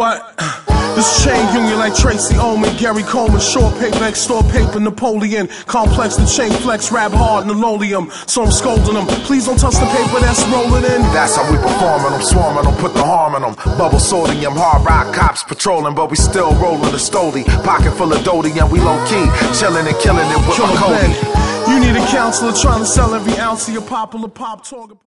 what? This chain union like Tracy Ullman, Gary Coleman, short paper, extort paper, Napoleon, complex, the chain flex, rap hard, linoleum. So I'm scolding them, please don't touch the paper that's rolling in. That's how we performing them, swarming them, put the harm in them. Bubble sodium, hard rock cops patrolling, but we still rolling the stoley. Pocket full of Dodium, we low key, chilling and killing it with my Cody. You need a counselor trying to sell every ounce of your popular pop talk.